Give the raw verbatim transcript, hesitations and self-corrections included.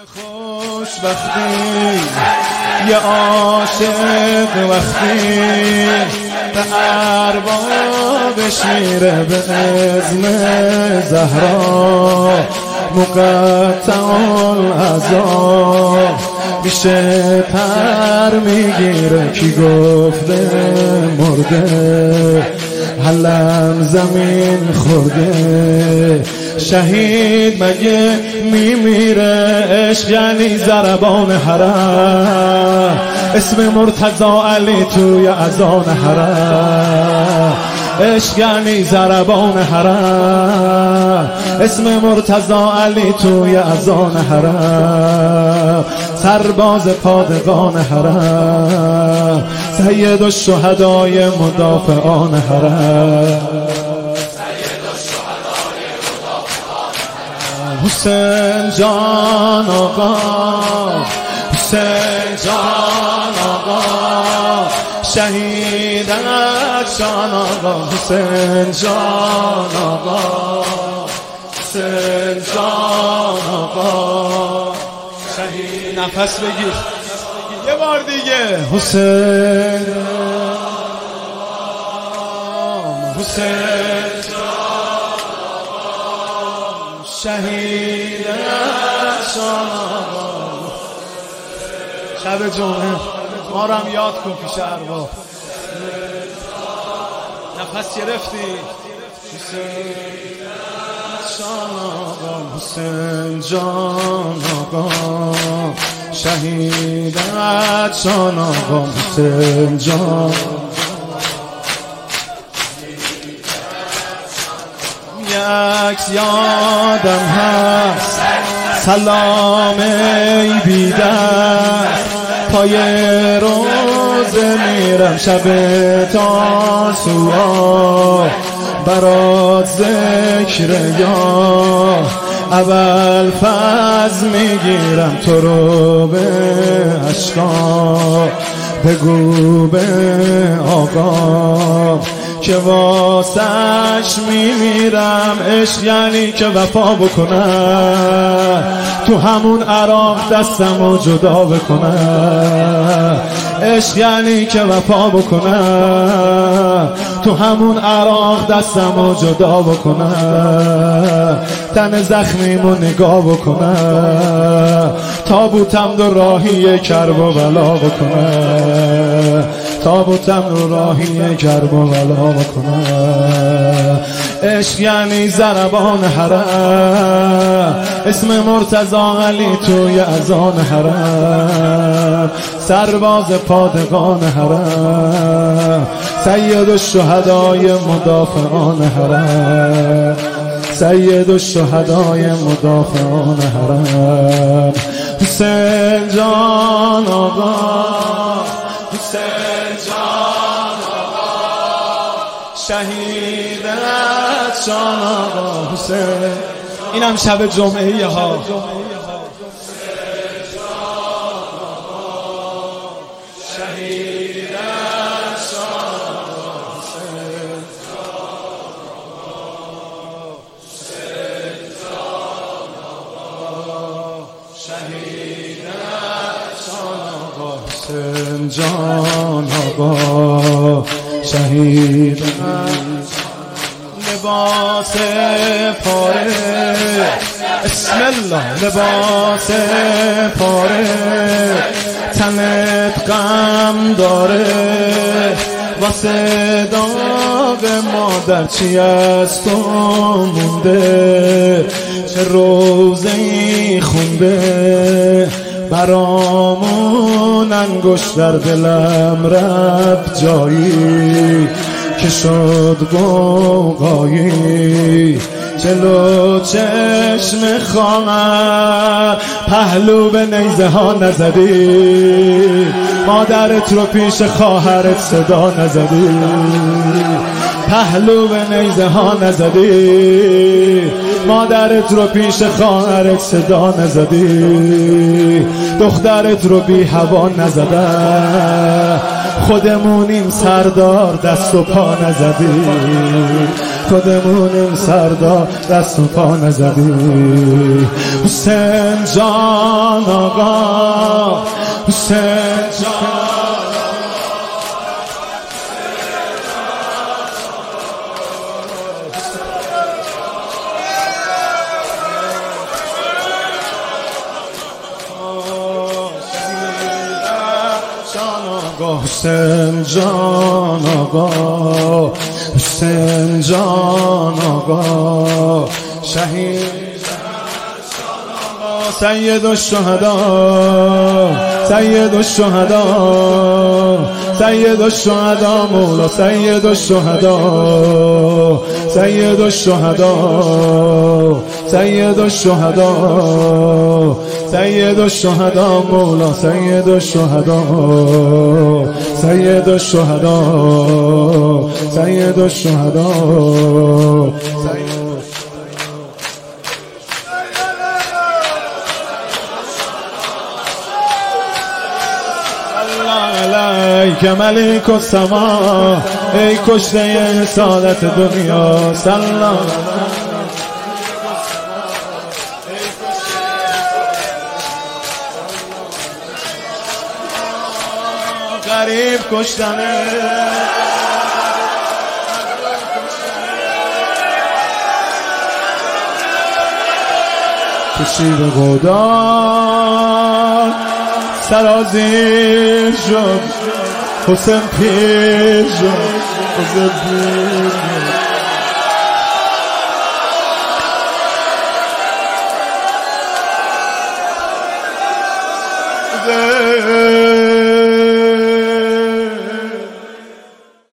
خوشبختی یه عاشق وقتی به اربابش میره به اذن زهرا مقطع العذاب میشه پر میگیره کی گفته مرده حلم زمین خورده شهید مگه میمیره عشق یعنی ضربان حرم اسم مرتضی علی توی اذان حرم عشق یعنی ضربان حرم اسم مرتضی علی توی اذان حرم سرباز پادگان حرم سید الشهدای مدافعان حرم حسین جان آقا حسین جان آقا شهیدت جان آقا حسین جان آقا حسین جان آقا شهید نفس بگیر یه بار دیگه حسین حسین شهید شان شب جمعه ما رو هم یاد کن پیش ارواح نفس گرفتی حسین شان آقا حسین جان آقا شهیدت شان آقا حسین جان یک یادم هست سلام ای بیدر پای روزه میرم شب تاسوعا برات ذکر یا اول فز میگیرم تو رو به عشقا بگو به آقا که واسش میمیرم عشق یعنی که وفا بکنم تو همون عراق دستمو جدا بکنم عشق یعنی که وفا بکنم تو همون عراق دستمو جدا بکنم تن زخمیمو نگاه بکنم تابوتم دو راهی کرب و بلا بکنم تابوتم دو راهی کرب و بلا بکنم عشق یعنی ضربان حرم اسم مرتضی علی توی اذان حرم سرباز پادگان حرم سید الشهدای مدافعان حرم سید الشهدای مدافعان حرم حسین جان آقا حسین جان آقا شهیدت جان آقا حسین اینم شب جمعه ها حسین جان آقا شهید لباس پاره بسم الله لباس پاره تنت غم داره واسه داغ مادر چی از تو مونده چه روزه‌ای خونده برامون انگشت در دلم رفت جایی که شد گوگایی جلو چشم خواهر پهلو به نیزه ها نزدی مادرت رو پیش خواهرت صدا نزدی پهلو به نیزه ها نزدی مادرت رو پیش خواهرت صدا نزدی دخترت رو بی هوا نزده خودمونیم سردار دست و پا نزدی، خودمونیم سردار دست و پا نزدی. حسین جان آقا، حسین جان حسین جان آقا، حسین جان آقا، شهید سید الشهدا، سید الشهدا، سید الشهدا، مولا سید الشهدا، سید الشهدا، سید الشهدا، سید الشهدا، مولا سید الشهدا، سید الشهدا، سید الشهدا. علیک ملک السما، ای کشته سعادت دنیا، سلام غریب کشتنه تو شیب گودان سرازیر شد، حسین پیر شد، حسین پیر